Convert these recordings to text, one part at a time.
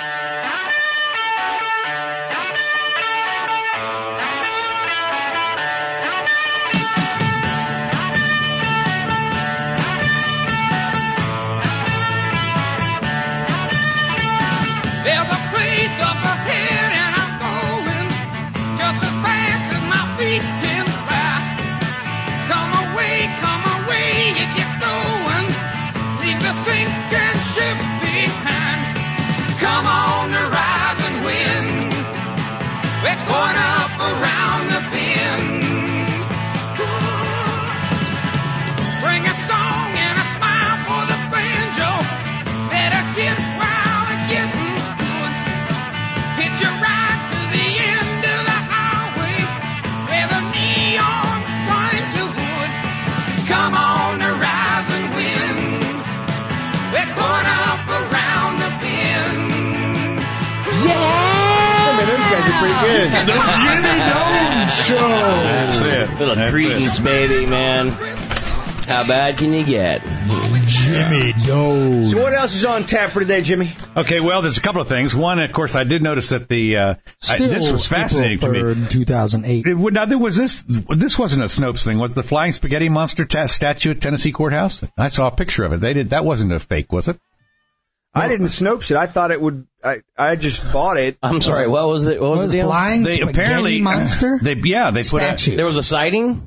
There's a place up ahead and I'm going just as fast as my feet can fly. Come away, you get going. Leave the sinking ship behind. Come on the rising wind. We're going up around the bend. Bring a song and a smile for the banjo. Better get wild and getting good. Hit your ride to the end of the highway where the neon's trying to wood. Come on the rising wind. We're going up around the bend. I mean, those guys are pretty good. The Jimmy Dome Show. That's it. Little Credence, baby, man. How bad can you get? Jimmy Dome. So what else is on tap for today, Jimmy? Okay, well, there's a couple of things. One, of course, I did notice that this was fascinating to me. April 3rd, 2008. Now, this wasn't a Snopes thing. Was it the Flying Spaghetti Monster statue at Tennessee Courthouse? I saw a picture of it. That wasn't a fake, was it? I didn't Snopes it. I thought it would. I just bought it. I'm sorry, what was it? What was the deal? Flying Spaghetti Monster? They put statue. There was a sighting?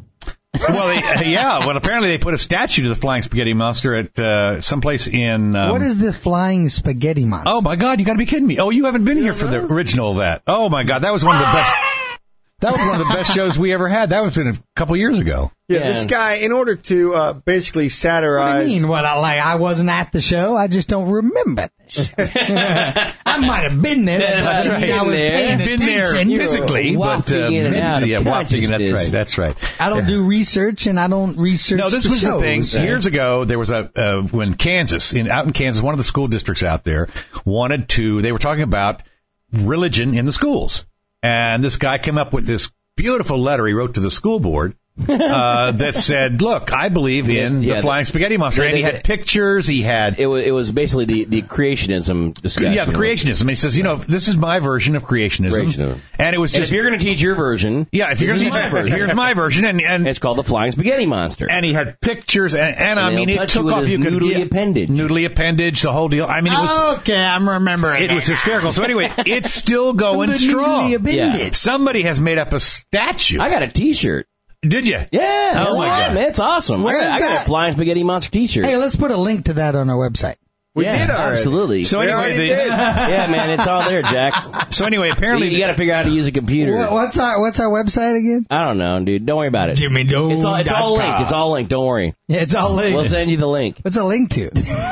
Well, apparently they put a statue to the Flying Spaghetti Monster at someplace in... what is the Flying Spaghetti Monster? Oh, my God, you got to be kidding me. Oh, you haven't been here for the original of that. Oh, my God, that was one of the best... That was one of the best shows we ever had. That was a couple years ago. Yeah, this guy, in order to basically satirize... What do you mean? Well, I wasn't at the show. I just don't remember this. I might have been there. That's right. I was paying been there attention. physically, wafting but in and out of wafting. consciousness. That's right. I don't do research, and I don't research. No, this was shows. the thing. Years ago, there was out in Kansas, one of the school districts out there they were talking about religion in the schools. And this guy came up with this beautiful letter he wrote to the school board that said, look, I believe in the Flying Spaghetti Monster. And he had pictures. He had... It was basically the creationism discussion. Yeah, the creationism. And he says, this is my version of creationism. And it was just... And if you're going to teach your version... Yeah, if you're going to teach my version. Here's my version. And it's called the Flying Spaghetti Monster. And he had pictures. And I mean, it took off. You could noodly appendage. Noodly appendage, the whole deal. I mean, it was... Okay, I'm remembering. It was hysterical. So anyway, it's still going strong. Yeah. Somebody has made up a statue. I got a T-shirt. Did you? Yeah. Oh, my God. Man, it's awesome. I got a Flying Spaghetti Monster T-shirt. Hey, let's put a link to that on our website. We did already. Absolutely. So anyway, yeah, man, it's all there, Jack. So anyway, apparently you got to figure out how to use a computer. What's our website again? I don't know, dude. Don't worry about it. Jimmy Dome. It's all linked. It's all linked. Don't worry. Yeah, it's all linked. We'll send you the link. What's a link to?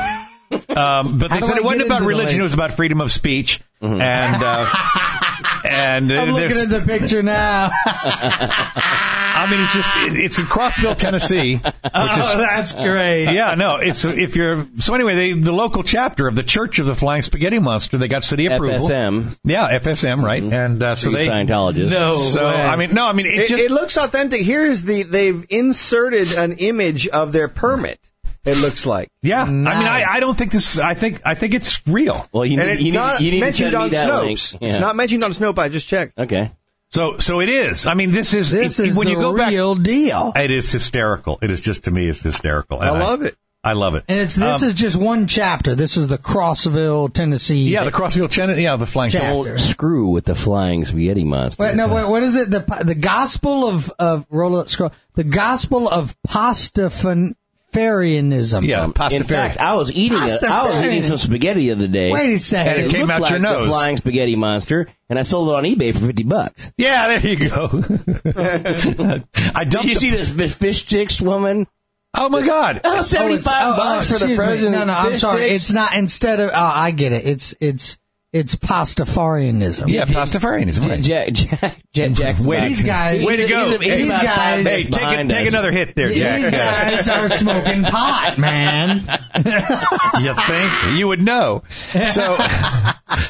But they said it wasn't about religion; it was about freedom of speech. Mm-hmm. And I'm looking at the picture now. I mean, it's in Crossville, Tennessee. That's great. Yeah, no, so anyway, the local chapter of the Church of the Flying Spaghetti Monster, they got city approval. FSM. Yeah, FSM, right? Mm-hmm. And so they Scientologists. It looks authentic. Here's they've inserted an image of their permit. It looks like. Yeah. Nice. I mean, I don't think this, I think it's real. Well, you need to send me that link. Yeah. It's not mentioned on Snopes. I just checked. Okay. So it is. I mean, this is when you go real deal. It is hysterical. It is just, to me, it's hysterical. And I love it. I love it. And this is just one chapter. This is the Crossville, Tennessee. Yeah, the Crossville, Tennessee. Yeah, the Flying chapter. Don't screw with the Flying Spaghetti Monster. Wait, no, what is it? The Gospel of roll up, scroll. The Gospel of Pastafarianism. Yeah, Pastafarianism. In fact, I was eating some spaghetti the other day. Wait a second. And it came out like your nose. The Flying Spaghetti Monster, and I sold it on eBay for $50. Yeah, there you go. Did you see this fish sticks woman? Oh my God! $75 for the frozen. No, I'm sorry. Sticks? It's not. Instead of, I get it. It's Pastafarianism. Yeah, Pastafarianism. Right. Jack. These guys. Way to go. These guys. Hey, take another hit there, Jack. These guys are smoking pot, man. You think? You would know. So.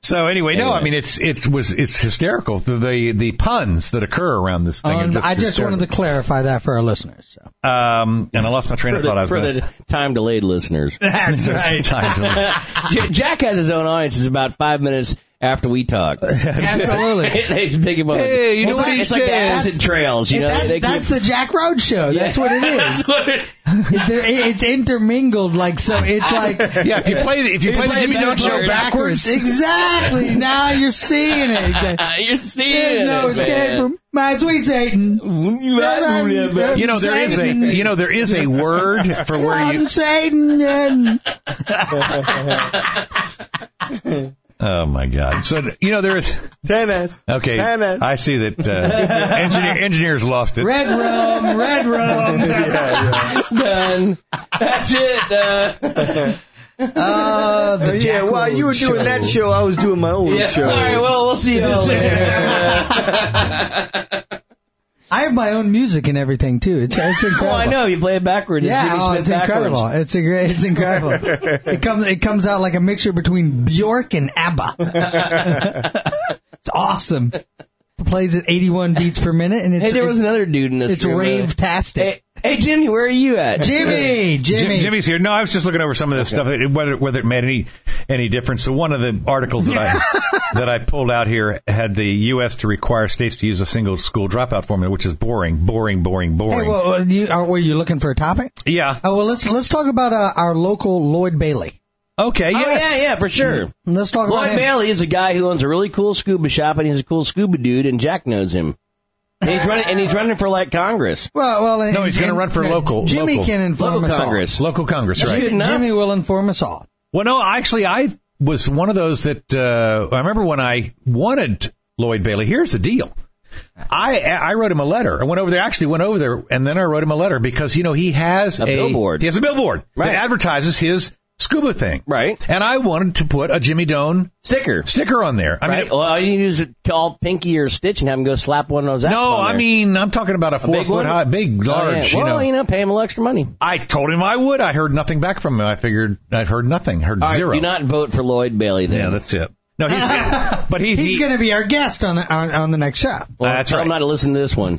So anyway, no, I mean it's hysterical. The puns that occur around this thing. I just wanted to clarify that for our listeners. So. And I lost my train of thought. For the time delayed listeners. That's right. Jack has his own audience. It's about 5 minutes after we talk. Absolutely. They just pick him up. Hey, you know what he It's like the acid trails. You know, That's the Jack Road Show. That's what it is. That's what it It's intermingled, like so. It's like if you play the Jimmy Jones show backwards. Exactly. Now you're seeing it. Exactly. You're seeing There's no it, escape man. from my sweet Satan. There is a word for where you. Satan. Oh my God! So there is tennis. Okay, tennis. I see that engineers lost it. Red rum. Done. That's it. While you were doing that show, I was doing my own show. All right, well, we'll see you all later. I have my own music and everything too. It's incredible. Oh, I know. You play it backwards. Yeah, it's incredible. It's incredible. It comes out like a mixture between Bjork and ABBA. It's awesome. It plays at 81 beats per minute, and there was another dude in this. It's rave-tastic. Hey, Jimmy, where are you at? Jimmy's here. No, I was just looking over some of this stuff, whether it made any difference. So one of the articles that I pulled out here had the U.S. to require states to use a single school dropout formula, which is boring. Hey, were you looking for a topic? Yeah. Oh, well, let's talk about our local Lloyd Bailey. Okay, yes. Oh, yeah, for sure. Let's talk about him. Lloyd Bailey is a guy who owns a really cool scuba shop, and he's a cool scuba dude, and Jack knows him. And he's running for like Congress. No, he's going to run for local. Jimmy can inform us Congress. all. Local Congress, right? Jimmy will inform us all. Well, no, actually, I was one of those that I remember when I wanted Lloyd Bailey. Here's the deal. I wrote him a letter. I went over there, and then I wrote him a letter because, he has a billboard. He has a billboard that advertises his scuba thing. Right. And I wanted to put a Jimmy Doan sticker on there. I mean, all you need is call Pinky or Stitch and have him go slap one of those apps on there. I mean, I'm talking about a 4 foot high, big, large, Well, pay him a little extra money. I told him I would. I heard nothing back from him. I figured I'd heard nothing. Heard all zero. Right, do not vote for Lloyd Bailey then. Yeah, that's it. No, he's going to be our guest on the next show. Well, that's right. I'm not to listen to this one.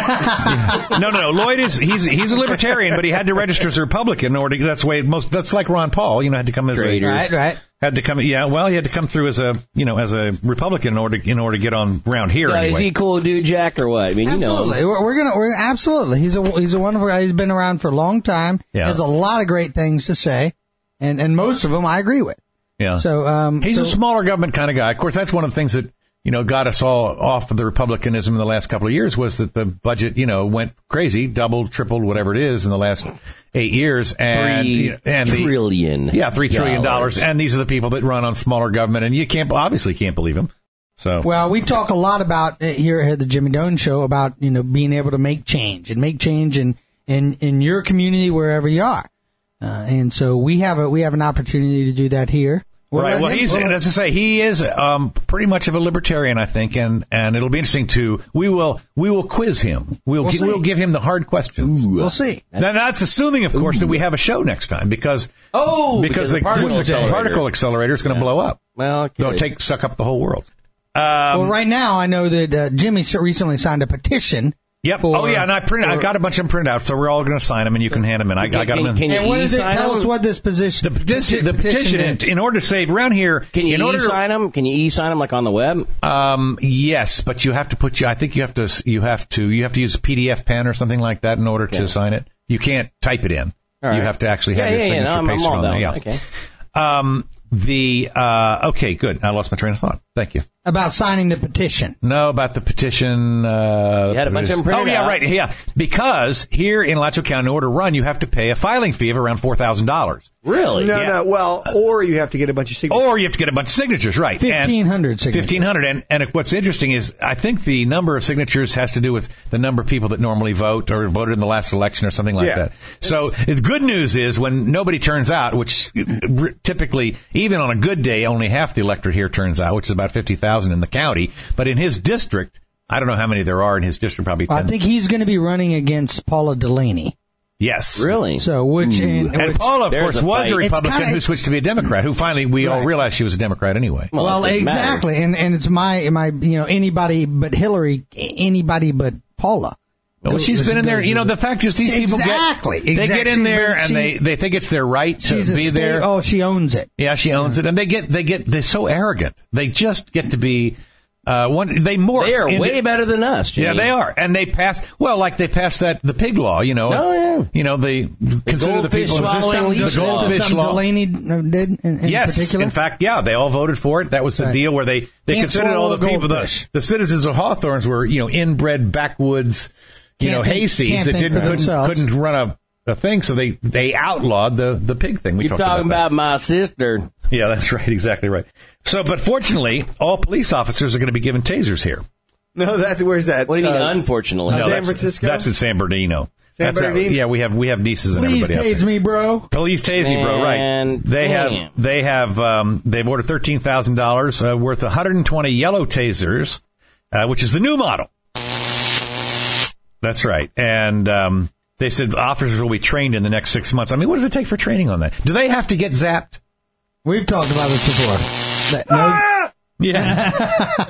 No. Lloyd he's a libertarian, but he had to register as a Republican in order. That's the way that's like Ron Paul. Had to come as Traitor. Right. Had to come. Yeah. Well, he had to come through as a Republican in order to get on around here. Yeah, anyway. Is he a cool dude, Jack, or what? I mean, absolutely. We're absolutely. He's a wonderful guy. He's been around for a long time. Yeah. Has a lot of great things to say, and most of them I agree with. Yeah. So he's a smaller government kind of guy. Of course, that's one of the things that got us all off of the republicanism in the last couple of years was that the budget went crazy, doubled, tripled, whatever it is in the last 8 years, and $3 trillion. $3 trillion, and these are the people that run on smaller government, and you obviously can't believe them. So well, we talk a lot about here at the Jimmy Doan Show about being able to make change in your community wherever you are, and so we have an opportunity to do that here. Right. Well, as I say, he is pretty much of a libertarian, I think, and it'll be interesting we will quiz him. We'll give him the hard questions. We'll see. Now that's assuming, of course, that we have a show next time because the particle accelerator is going to blow up. Well, it'll suck up the whole world. Right now I know that Jimmy recently signed a petition. Yep. And I got a bunch of them printed out, so we're all going to sign them, and you can hand them in. I got them in. And what does it tell us? What this petition? The petition, in order to say around here, can you e-sign them? Can you e-sign them like on the web? Yes, but you have to I think you have to use a PDF pen or something like that in order to sign it. You can't type it in. Right. You have to actually have your signature pasted on there. Yeah. Okay. Okay, good. I lost my train of thought. Thank you. About signing the petition. No, about the petition. You had a bunch of them printed out. Oh, yeah, right. Yeah. Because here in Alachua County, in order to run, you have to pay a filing fee of around $4,000. Really? No. Well, or you have to get a bunch of signatures. Right. 1,500 signatures. 1,500. And what's interesting is I think the number of signatures has to do with the number of people that normally vote or voted in the last election or something like that. So the good news is when nobody turns out, which typically, even on a good day, only half the electorate here turns out, which is about 50,000 in the county. But in his district, I don't know how many there are in his district, probably 10. I think he's going to be running against Paula Delaney. Yes. Really? So And Paula, of There's course, a was fight. a Republican It's who switched to be a Democrat, who finally we all Right. realized she was a Democrat anyway. well, it doesn't exactly, and it's my anybody but Hillary, anybody but Paula. Well, she's been in there. You know, the fact is these people they get in there and they think it's their right to be there. Oh, she owns it. Yeah, she owns it, and they're so arrogant. They just get to be they morph. They are way better than us, Jimmy. Yeah, they are, and they pass the pig law. You know, Oh, yeah. you know they consider the goldfish people swallowing the leaves. goldfish Something law. Delaney did in Yes, particular. in fact, yeah, they all voted for it. That was the Right. deal where they Can't considered all swallow the a people, goldfish. the citizens of Hawthorne's were inbred backwoods, Can't think- hayseeds can't that think for themselves. couldn't run a thing, so they outlawed the pig thing. We You're talked talking about about my sister. that. Yeah, that's right, exactly right. So, but fortunately, all police officers are going to be given tasers here. No, where's that? What do you mean, unfortunately? San that's, Francisco? That's in San Bernardino. San Bernardino? Yeah, we have nieces and Please everybody out tase there. me, bro. Police tase me, bro. Right? Man, They've ordered $13,000 worth 120 yellow tasers, which is the new model. That's right. And they said officers will be trained in the next 6 months. I mean, what does it take for training on that? Do they have to get zapped? We've talked about this before. Yeah.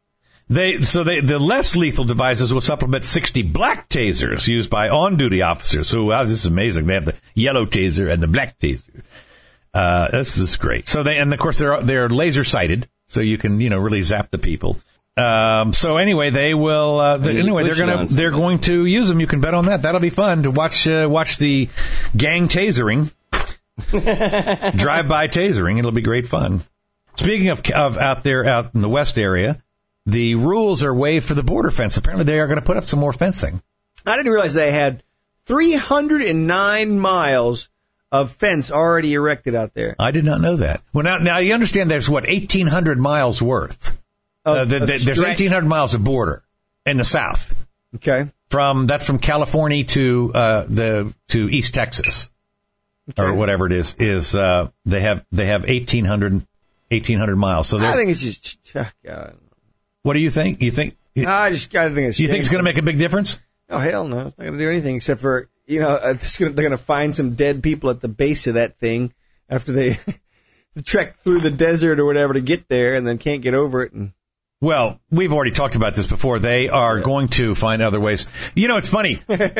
The less lethal devices will supplement 60 black tasers used by on-duty officers. So wow, this is amazing. They have the yellow taser and the black taser. This is great. So of course they're laser sighted, so you can really zap the people. So anyway, they will. They're going to use them. You can bet on that. That'll be fun to watch the gang tasering, drive-by tasering. It'll be great fun. Speaking of out in the West area, the rules are waived for the border fence. Apparently, they are going to put up some more fencing. I didn't realize they had 309 miles of fence already erected out there. I did not know that. Well, now you understand. There's 1,800 miles worth. There's 1,800 miles of border in the South. Okay. That's from California to East Texas, or whatever it is. They have 1,800 miles. So I think it's just. God. What do you think? You think? I think it's. You think it's going to make a big difference? Oh hell no! It's not going to do anything except for they're going to find some dead people at the base of that thing after they trek through the desert or whatever to get there, and then can't get over it. And well, we've already talked about this before. They are going to find other ways. It's funny.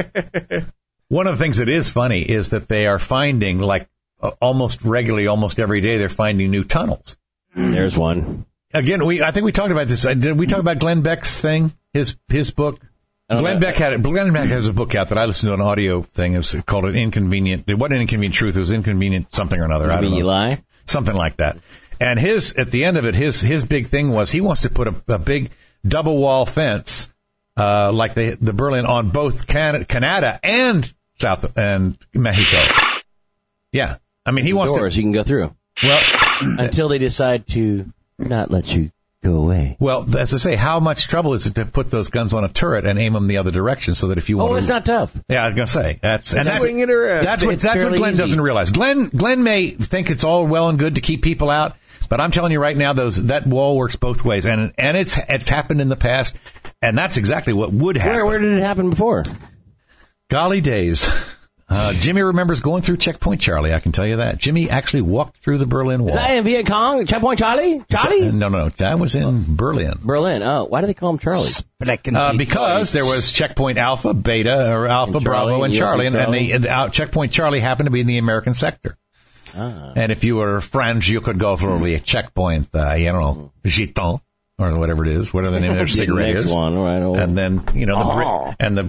One of the things that is funny is that they are finding, almost regularly, almost every day, they're finding new tunnels. There's one. Again, I think we talked about this. Did we talk about Glenn Beck's thing? His book? Glenn Beck has a book out that I listened to an audio thing. It was called It wasn't an Inconvenient Truth. It was Inconvenient something or another. I don't know. Lie? Something like that. And at the end of it, his big thing was he wants to put a big double wall fence, like the Berlin on both Canada and South and Mexico. Yeah. I mean, he wants doors you can go through. Well, until they decide to not let you go away. Well, as I say, how much trouble is it to put those guns on a turret and aim them the other direction so that if you want to... it's not tough. Yeah, I was going to say. That's swing it around. That's what Glenn doesn't realize. Glenn may think it's all well and good to keep people out, but I'm telling you right now, that wall works both ways, and it's happened in the past, and that's exactly what would happen. Where did it happen before? Golly days. Jimmy remembers going through Checkpoint Charlie, I can tell you that. Jimmy actually walked through the Berlin Wall. Is that in Viet Cong? Checkpoint Charlie? Charlie? No. That was in Berlin. Berlin. Oh, why do they call him Charlie? Because there was Checkpoint Alpha, Beta, or Alpha, Bravo, and Charlie. And the Checkpoint Charlie happened to be in the American sector. And if you were French, you could go through the Checkpoint, Giton, or whatever it is, whatever the name of their cigarette is. One, right, and then, the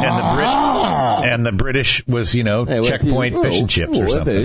British was, Checkpoint fish and chips or something.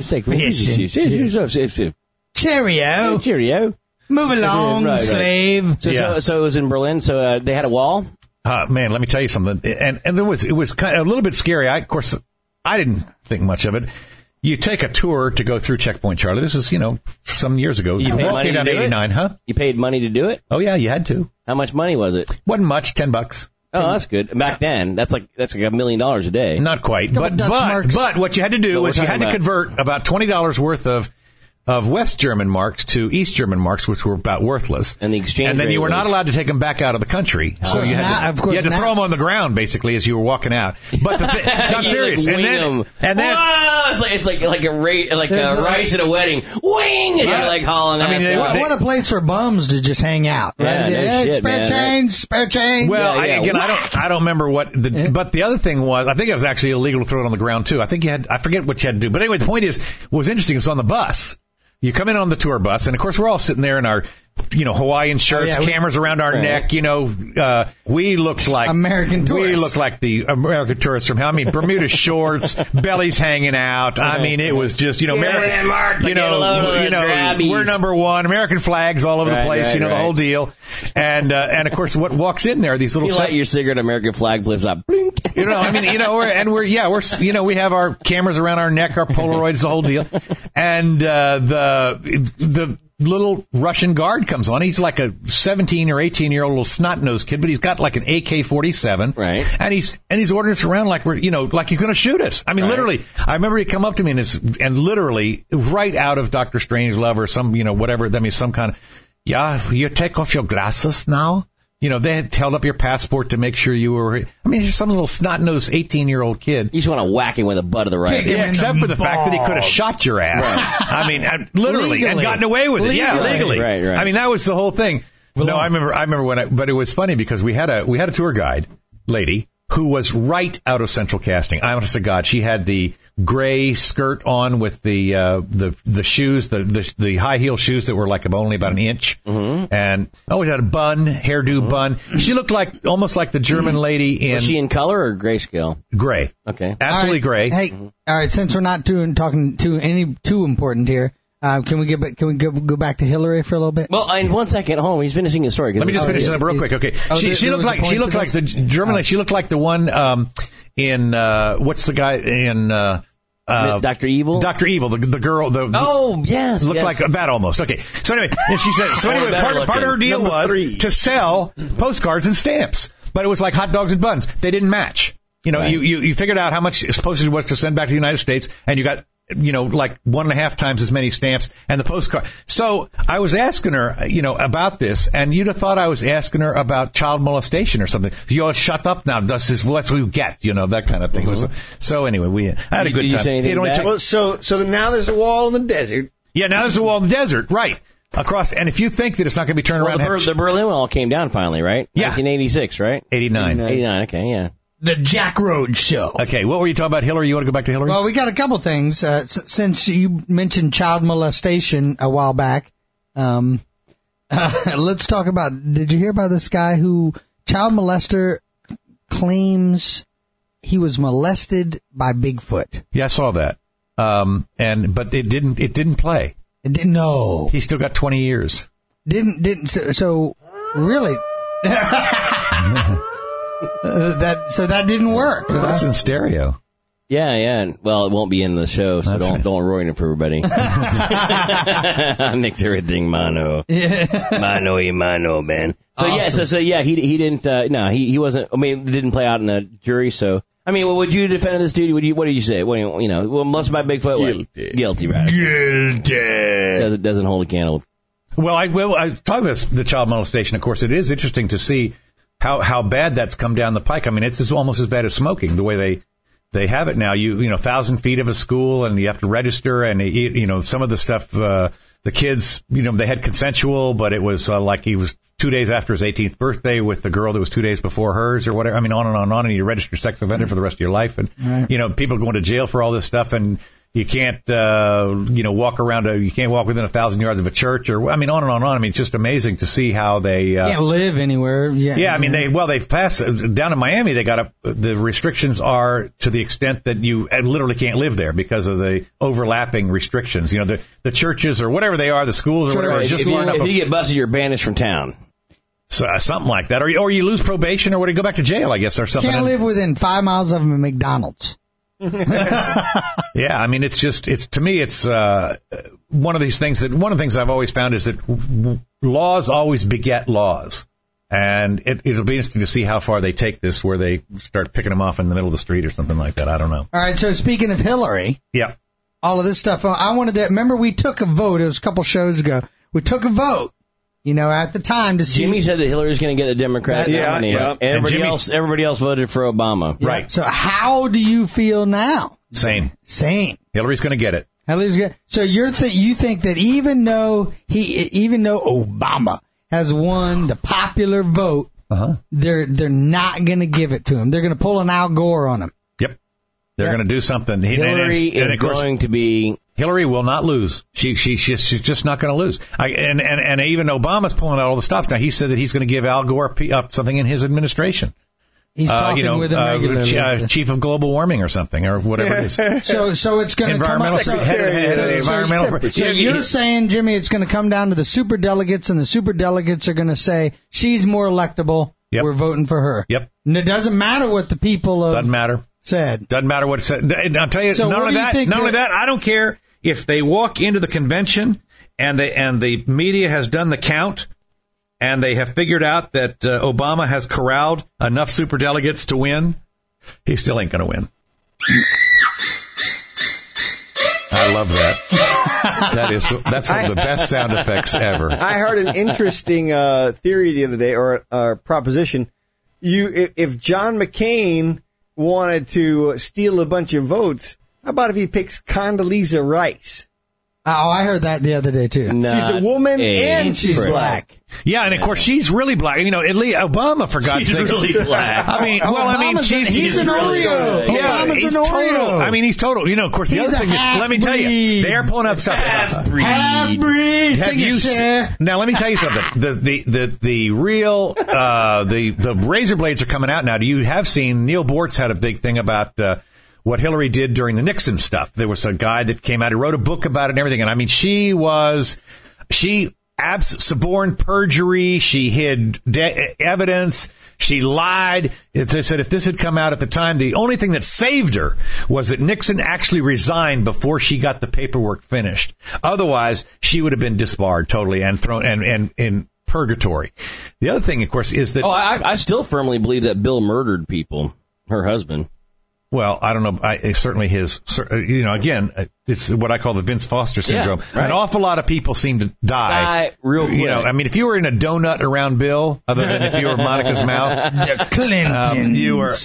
Cheerio. Move along, slave. So it was in Berlin, so they had a wall? Man, let me tell you something. And it was kind of a little bit scary. I didn't think much of it. You take a tour to go through Checkpoint Charlie. This is, some years ago. You paid money to do 89, it? Huh? You paid money to do it? Oh, yeah, you had to. How much money was it? Wasn't much, $10. Oh, that's good. Back then, that's like $1 million a day. Not quite. But what you had to do was you had to convert about $20 worth of of West German marks to East German marks, which were about worthless. And the exchange And then rate you were not was- allowed to take them back out of the country. So you had to throw them on the ground, basically, as you were walking out. But I'm serious. Like, And then, whoa! It's like a rice at a wedding. Wing! And you're like hauling ass. What a place for bums to just hang out. Right? Yeah, no Hey, shit, spare man. change, spare change. well, Yeah, I don't remember what but the other thing was, I think it was actually illegal to throw it on the ground too. I think I forget what you had to do. But anyway, the point is, what was interesting, it was on the bus. You come in on the tour bus, and of course we're all sitting there in our, Hawaiian shirts, cameras around our neck, we looked like American tourists. We looked like the American tourists from hell. I mean, Bermuda shorts, bellies hanging out. I mean, it was just, American, we're number one, American flags all over the place, the whole deal. And of course, what walks in there, these little You light your cigarette, American flag flips up. Blink. we have our cameras around our neck, our Polaroids, the whole deal. And the little Russian guard comes on. He's like a 17 or 18-year-old little snot-nosed kid, but he's got like an AK-47. Right. And he's ordering us around like like he's going to shoot us. I mean, literally, I remember he come up to me and literally right out of Dr. Strangelove or some, whatever, some kind of, you take off your glasses now? They had held up your passport to make sure you were, just some little snot-nosed 18-year-old kid. You just want to whack him with the butt of the rifle. Yeah, except for the fact that he could have shot your ass. Right. Literally, legally. And gotten away with it. Legally. Yeah, legally. Right. That was the whole thing. Well, no, I remember but it was funny because we had a tour guide lady who was right out of Central Casting. Honest to God, she had the gray skirt on with the shoes, the high heel shoes that were like only about an inch, and always had a hairdo bun. She looked almost like the German lady in. Was she in color or grayscale? Gray. Okay, absolutely gray. Hey, all right. Since we're not talking to any too important here. Can we go back to Hillary for a little bit? Well, in 1 second, hold on, he's finishing his story. Let me just finish this up real quick. Okay, she looked like the German. She looked like the one in what's the guy in Dr. Evil. Dr. Evil, the girl. Yes, looked like that almost. Okay, so anyway, and she said. So anyway, part of her deal was to sell postcards and stamps, but it was like hot dogs and buns. They didn't match. You figured out how much postage was to send back to the United States, and you got. Like 1.5 times as many stamps and the postcard. So I was asking her, about this, and you'd have thought I was asking her about child molestation or something. You all shut up now. That's what you get, that kind of thing. So anyway, I had a good time. You say anything back? So now there's a wall in the desert. Yeah, now there's a wall in the desert, right? Across, and if you think that it's not going to be turned around, the Berlin Wall came down finally, right? Yeah, 1986, right? 89. 89. Okay, yeah. The Jack Rhodes Show. Okay, what were you talking about, Hillary? You want to go back to Hillary? Well, we got a couple things. Since you mentioned child molestation a while back, let's talk about, did you hear about this guy who, child molester, claims he was molested by Bigfoot? Yeah, I saw that. But it didn't play. It didn't, no. He still got 20 years. So really... that didn't work. Well, that's in stereo. Yeah. Well, it won't be in the show, so don't ruin it for everybody. Nick's everything mono. Mano y mano, man. So awesome. He didn't. He wasn't. It didn't play out in the jury. So would you defend this dude? What did you say? Molested by Bigfoot. Guilty, right? Guilty. Doesn't hold a candle. Well, I talking about the child molestation. Of course, it is interesting to see how bad that's come down the pike. It's almost as bad as smoking, the way they have it now. 1,000 feet of a school, and you have to register, and some of the stuff, the kids, they had consensual, but it was like he was 2 days after his 18th birthday with the girl that was 2 days before hers or whatever. On and on and on, and you register sex offender for the rest of your life, and people going to jail for all this stuff, and you can't, walk around you can't walk within 1,000 yards of a church or, on and on and on. It's just amazing to see how they, can't live anywhere. Yeah. They've passed, down in Miami, the restrictions are to the extent that you literally can't live there because of the overlapping restrictions. The churches or whatever they are, the schools or whatever. Right. If you get busted, you're banished from town. So, something like that. Or you lose probation or go back to jail, I guess, or something. Can't live within 5 miles of a McDonald's. Yeah, to me, it's one of the things I've always found is that laws always beget laws. And it'll be interesting to see how far they take this, where they start picking them off in the middle of the street or something like that. I don't know. All right, so speaking of Hillary. Yeah. all of this stuff. I wanted to, remember we took a vote, it was a couple shows ago, we took a vote, at the time to see. Jimmy said that Hillary's going to get the Democratic nominee. Yeah. And everybody else voted for Obama. Yeah. Right. So how do you feel now? Same. Hillary's going to get it. Hillary's good. So you think that even though Obama has won the popular vote, they're not going to give it to him. They're going to pull an Al Gore on him. Yep. They're going to do something. Hillary is going to be. Hillary will not lose. She's just not going to lose. And even Obama's pulling out all the stuff now. He said that he's going to give Al Gore up something in his administration. He's talking with him regularly. Chief of global warming or something, or whatever it is. So it's going to come up. So you're saying, Jimmy, it's going to come down to the superdelegates, and the superdelegates are going to say she's more electable. Yep. We're voting for her. Yep. And it doesn't matter what the people Doesn't matter. said. Doesn't matter what it said. And I'll tell you, So not only that, I don't care if they walk into the convention and the media has done the count. And they have figured out that Obama has corralled enough superdelegates to win. He still ain't going to win. I love that. That's one of the best sound effects ever. I heard an interesting theory the other day, or proposition. If John McCain wanted to steal a bunch of votes, how about if he picks Condoleezza Rice? Oh, I heard that the other day, too. She's a woman and she's black. Yeah, and of course she's really black. At least Obama, for God's sake, really black. He's an Oreo. Yeah, Obama's he's an total. Oreo. He's total. Of course, the other thing is, let me tell you, they are pulling out stuff. Half-breed. Now, let me tell you something. The real the razor blades are coming out now. You have seen Neil Bortz had a big thing about what Hillary did during the Nixon stuff. There was a guy that came out who wrote a book about it and everything. And she suborned perjury. She hid evidence. She lied. They said if this had come out at the time, the only thing that saved her was that Nixon actually resigned before she got the paperwork finished. Otherwise, she would have been disbarred totally and thrown and in purgatory. The other thing, of course, is that I still firmly believe that Bill murdered people. Her husband. Well, I don't know. Certainly again, it's what I call the Vince Foster syndrome. Yeah, right. An awful lot of people seem to die real quick. If you were in a donut around Bill, other than if you were Monica's mouth, the Clintons.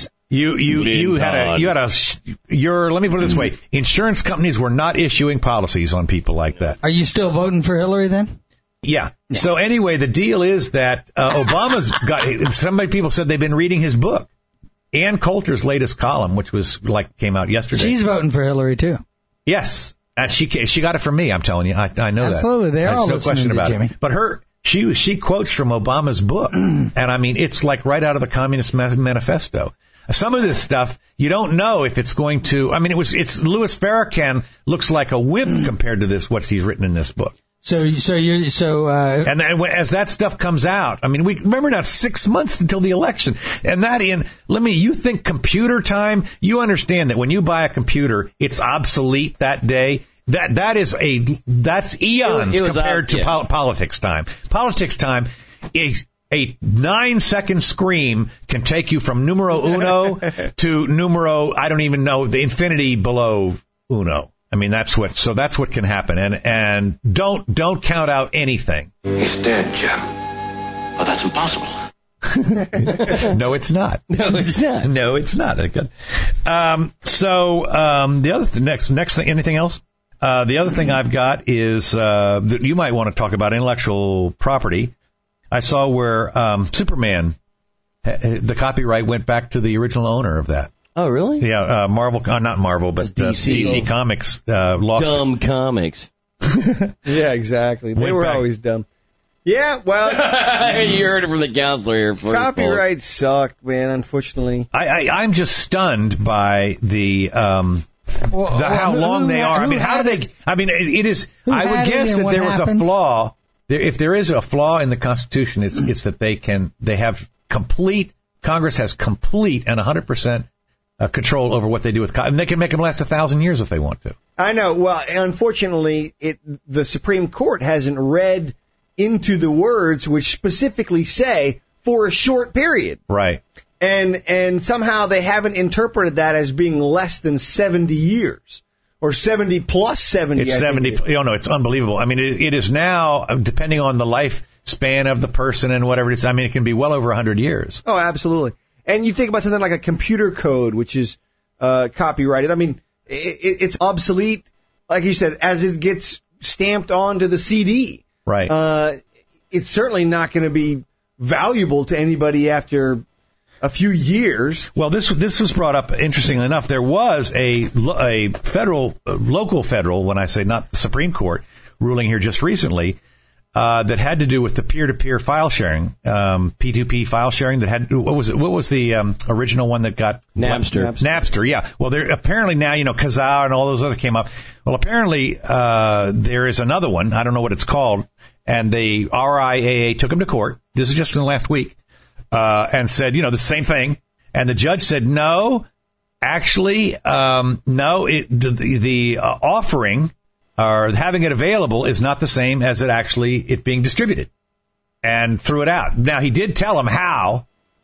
Let me put it this way: insurance companies were not issuing policies on people like that. Are you still voting for Hillary then? Yeah. So anyway, the deal is that Obama's got. Some people said they've been reading his book. Ann Coulter's latest column, which was came out yesterday. She's voting for Hillary too. Yes, and she got it from me. I'm telling you, I know that. Absolutely, they're all no question about Jimmy. it. But she quotes from Obama's book, and it's like right out of the Communist Manifesto. Some of this stuff you don't know if it's going to. It's Louis Farrakhan looks like a wimp compared to what he's written in this book. And then as that stuff comes out, we remember now 6 months until the election, and you think computer time, you understand that when you buy a computer, it's obsolete that day. That's eons compared to politics time. Politics time is a 9-second scream can take you from numero uno to numero, I don't even know, the infinity below uno. That's what can happen. And don't count out anything. He's dead, Jim. Oh, that's impossible. No, it's not. No, it's not. No, it's not. The other next thing, anything else? The other thing I've got is that you might want to talk about intellectual property. I saw where Superman, the copyright went back to the original owner of that. Oh, really? Yeah, Marvel, not Marvel, but DC Comics lost dumb comics. Yeah, exactly. They were always dumb. Yeah, well, you heard it from the counselor here. Copyright sucked, man. Unfortunately, I'm just stunned by how long they are. How do they? It is. I would guess that there was a flaw. If there is a flaw in the Constitution, it's that they have complete. Congress has complete and 100%. Control over what they do with cotton. And they can make them last 1,000 years if they want to. I know. Well, unfortunately, the Supreme Court hasn't read into the words which specifically say for a short period. Right. And somehow they haven't interpreted that as being less than 70 years, or 70 plus 70. It's I think 70. it is. No, it's unbelievable. I mean, it is now, depending on the lifespan of the person and whatever it is, I mean, it can be well over 100 years. Oh, absolutely. And you think about something like a computer code, which is copyrighted. I mean, it's obsolete, like you said, as it gets stamped onto the CD. Right. It's certainly not going to be valuable to anybody after a few years. Well, this was brought up, interestingly enough. There was a local federal, when I say not the Supreme Court, ruling here just recently, that had to do with the peer-to-peer file sharing, P2P file sharing. That had, what was the original one that got Napster. Yeah. Well, there apparently now, Kazaa and all those other came up. Well, apparently there is another one. I don't know what it's called, and the RIAA took them to court. This is just in the last week, and said, the same thing. And the judge said, no, actually, no. The offering, or having it available, is not the same as it being distributed, and threw it out. Now, he did tell him how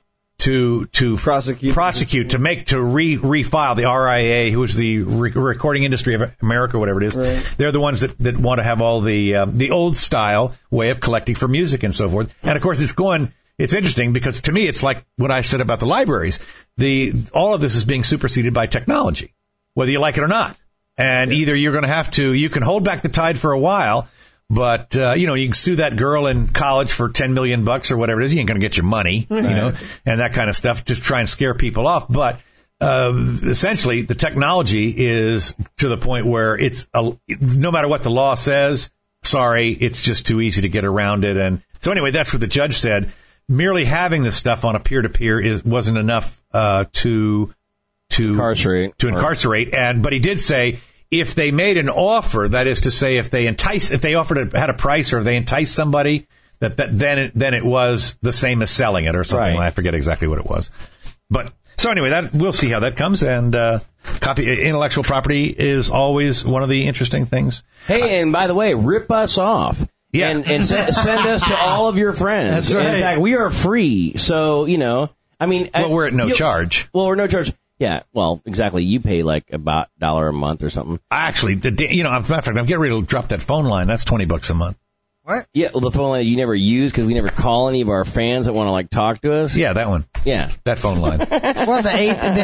to prosecute, to refile the RIAA, who is the Recording Industry of America, whatever it is. Right. They're the ones that want to have all the old style way of collecting for music and so forth. And of course, it's interesting because to me, it's like what I said about the libraries. All of this is being superseded by technology, whether you like it or not. And either you're going to have to, you can hold back the tide for a while, but, you can sue that girl in college for $10 million or whatever it is. You ain't going to get your money, and that kind of stuff, just try and scare people off. But, essentially the technology is to the point where no matter what the law says, sorry, it's just too easy to get around it. And so anyway, that's what the judge said. Merely having this stuff on a peer-to-peer wasn't enough, to incarcerate. But he did say if they made an offer, that is to say, if they had a price, or if they enticed somebody, then it was the same as selling it or something. Right. I forget exactly what it was. But so anyway, we'll see how that comes. And intellectual property is always one of the interesting things. Hey, and by the way, rip us off. Yeah. And send us to all of your friends. That's right. In fact, we are free. So, I mean. Well, we're at no charge. Well, we're no charge. Yeah, well, exactly. You pay like about $1 a month or something. Actually, I'm getting ready to drop that phone line. That's $20 a month. What? Yeah, well, the phone line that you never use because we never call any of our fans that want to talk to us. Yeah, that one. Yeah. That phone line. Well, the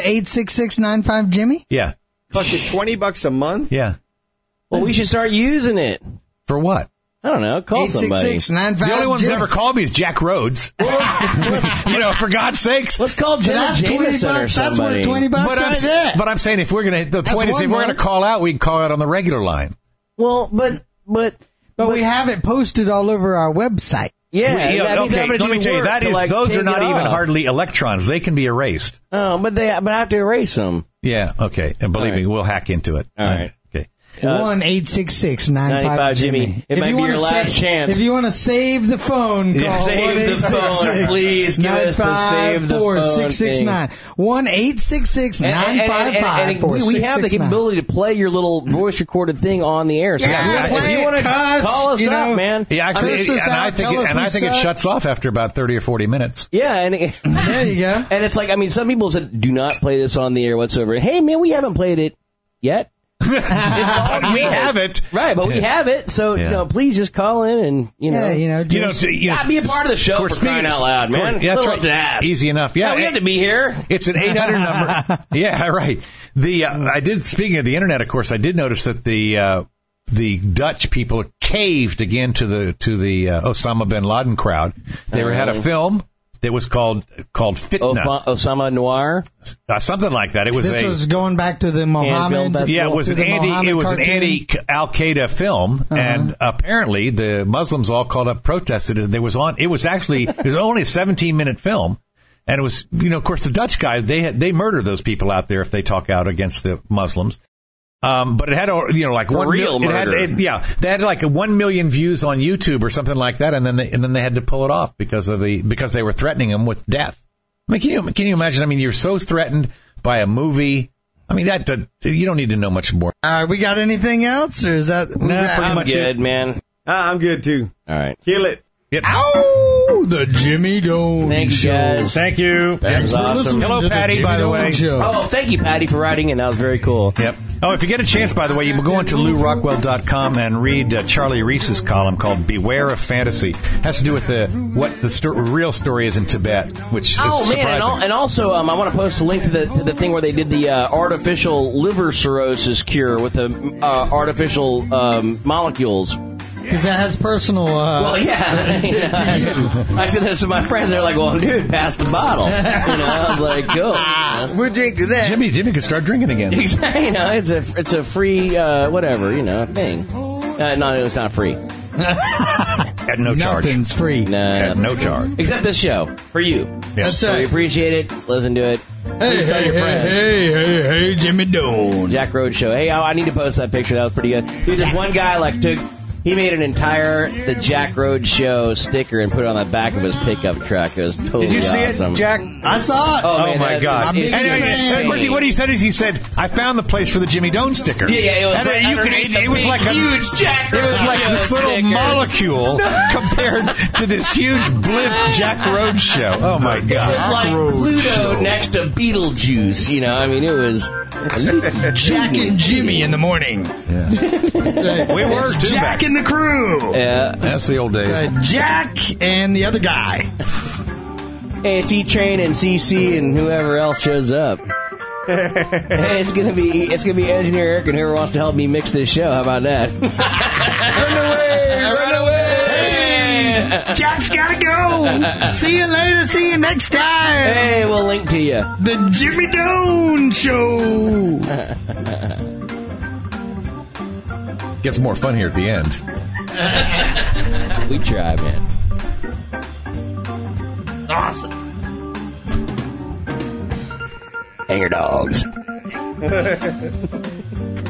86695 Jimmy? Yeah. Cost you $20 a month? Yeah. Well, we should start using it. For what? I don't know. Call somebody. 86695 The only one who's Jimmy. ever called me is Jack Rhodes. For God's sakes. Let's call Jenna Jameson or somebody. That's worth $20 right there. But I'm saying if we're going to call out, we can call out on the regular line. Well, but we have it posted all over our website. Yeah. Okay, let me tell you, those are not even hardly electrons. They can be erased. Oh, but I have to erase them. Yeah, okay. And believe me, we'll hack into it. All right. Okay. 1-866-95 Jimmy. It might be your last chance. If you want to save the phone, call save the phone. Please give us the save the phone. 669. 1-866-955-4669. We have the capability to play your little voice recorded thing on the air. So if you want to call us up, man. Yeah, actually, I think it shuts off after about 30 or 40 minutes. Yeah, and there you go. And it's like, some people said, do not play this on the air whatsoever. Hey, man, we haven't played it yet. We have it, right? But we have it, so please just call in and be a part of the show for crying out loud, man. Yeah, that's right. To ask. Easy enough. Yeah, we have to be here. It's an 800 number. Yeah, right. Speaking of the internet, of course, I did notice that the Dutch people caved again to the Osama bin Laden crowd. They had a film that was called Fitna. Osama Noir? Something like that. This was going back to the Mohammed. Yeah, it was an anti-Al-Qaeda film, and apparently the Muslims all called up, protested it. It was only a 17-minute film, and it was, of course, the Dutch guy, they murder those people out there if they talk out against the Muslims. But it had, like for real murder. They had like 1 million views on YouTube or something like that, and then they had to pull it off because they were threatening them with death. I mean, can you imagine? I mean, you're so threatened by a movie. I mean, you don't need to know much more. We got anything else, or is that? I'm good, man. I'm good too. All right, kill it. Yep. Ow! The Jimmy Doan Thank you, Show. guys. Thank you. Thanks for awesome. listening Hello, to Patty, the by Jimmy the way. Doan Show. Oh, thank you, Patty, for writing in. That was very cool. Yep. Oh, if you get a chance, by the way, you can go into LouRockwell.com and read Charlie Reese's column called "Beware of Fantasy." It has to do with what the real story is in Tibet, which is surprising. Man, and also, I want to post a link to the thing where they did the artificial liver cirrhosis cure with the artificial molecules. Because that has personal... Well, yeah. Actually, that's my friends. They're like, "Well, dude, pass the bottle." I was like, "Cool." We're drinking that. Jimmy could start drinking again. Exactly. It's a free thing. No, it's not free. At no charge. Nothing's free. At no charge. Except this show for you. Yeah. That's So we right. appreciate it. Listen to it. Please tell your friends. Hey, Jimmy Doan. Jack Road Show. Hey, I need to post that picture. That was pretty good. Dude, this one guy he made an entire The Jack Road Show sticker and put it on the back of his pickup truck. It was totally Did you see awesome. it, Jack? I saw it. Oh, Oh man, my God! it's And what he said is he said, "I found the place for the Jimmy Doan sticker." Yeah, it was And right you could, underneath it the was big, like huge Jack It was Road like Show this little sticker. molecule compared to this huge blimp Jack Road Show. Oh my It God! was like Pluto next to Beetlejuice. It was Jack and Jimmy in the morning. We were too Jack back. and the crew. Yeah. That's the old days. Jack and the other guy. Hey, it's E-Train and CC and whoever else shows up. Hey, it's gonna be Engineer Eric and whoever wants to help me mix this show. How about that? Run away! Jack's gotta go. See you later. See you next time. Hey, we'll link to you. The Jimmy Doan Show. Gets more fun here at the end. We try, man. Awesome. Hanger dogs.